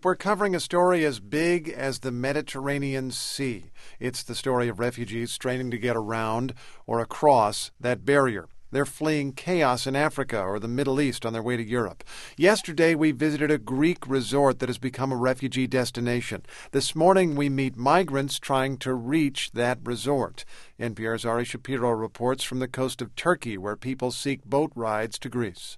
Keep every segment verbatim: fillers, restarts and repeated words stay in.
Tonight, we're covering a story as big as the Mediterranean Sea. It's the story of refugees straining to get around or across that barrier. They're fleeing chaos in Africa or the Middle East on their way to Europe. Yesterday, we visited a Greek resort that has become a refugee destination. This morning, we meet migrants trying to reach that resort. N P R's Ari Shapiro reports from the coast of Turkey, where people seek boat rides to Greece.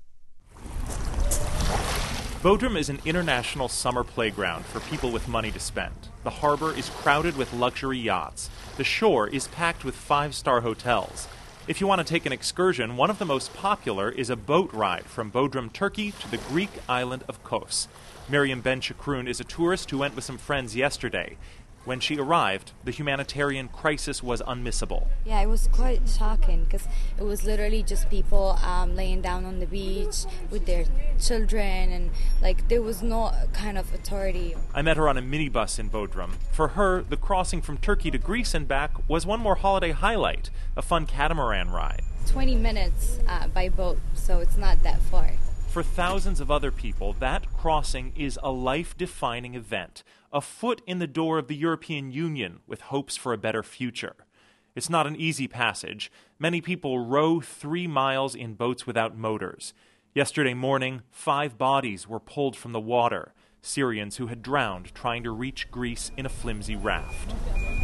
Bodrum is an international summer playground for people with money to spend. The harbor is crowded with luxury yachts. The shore is packed with five-star hotels. If you want to take an excursion, one of the most popular is a boat ride from Bodrum, Turkey to the Greek island of Kos. Miriam Ben Chakrun is a tourist who went with some friends yesterday. When she arrived, the humanitarian crisis was unmissable. Yeah, it was quite shocking because it was literally just people um, laying down on the beach with their children, and like there was no kind of authority. I met her on a minibus in Bodrum. For her, the crossing from Turkey to Greece and back was one more holiday highlight, a fun catamaran ride. twenty minutes uh, by boat, so it's not that far. For thousands of other people, that crossing is a life-defining event, a foot in the door of the European Union with hopes for a better future. It's not an easy passage. Many people row three miles in boats without motors. Yesterday morning, five bodies were pulled from the water, Syrians who had drowned trying to reach Greece in a flimsy raft.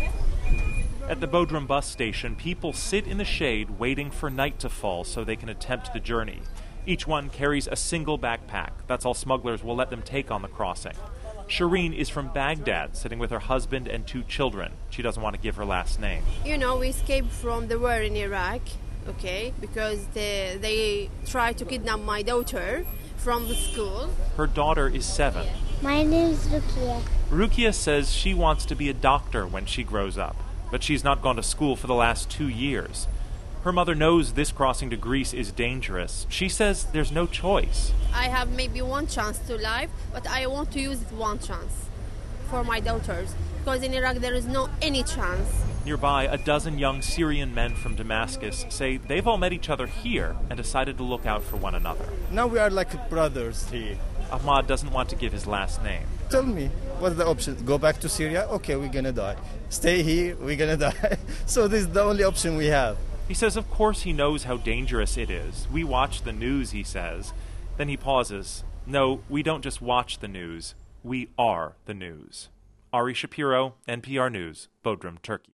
At the Bodrum bus station, people sit in the shade waiting for night to fall so they can attempt the journey. Each one carries a single backpack. That's all smugglers will let them take on the crossing. Shireen is from Baghdad, sitting with her husband and two children. She doesn't want to give her last name. You know, we escaped from the war in Iraq, okay, because they, they tried to kidnap my daughter from the school. Her daughter is seven. My name is Rukia. Rukia says she wants to be a doctor when she grows up, but she's not gone to school for the last two years. Her mother knows this crossing to Greece is dangerous. She says there's no choice. I have maybe one chance to live, but I want to use it one chance for my daughters, because in Iraq there is no any chance. Nearby, a dozen young Syrian men from Damascus say they've all met each other here and decided to look out for one another. Now we are like brothers here. Ahmad doesn't want to give his last name. Tell me, what's the option? Go back to Syria? Okay, we're gonna die. Stay here, we're gonna die. So this is the only option we have. He says of course he knows how dangerous it is. We watch the news, he says. Then he pauses. No, we don't just watch the news. We are the news. Ari Shapiro, N P R News, Bodrum, Turkey.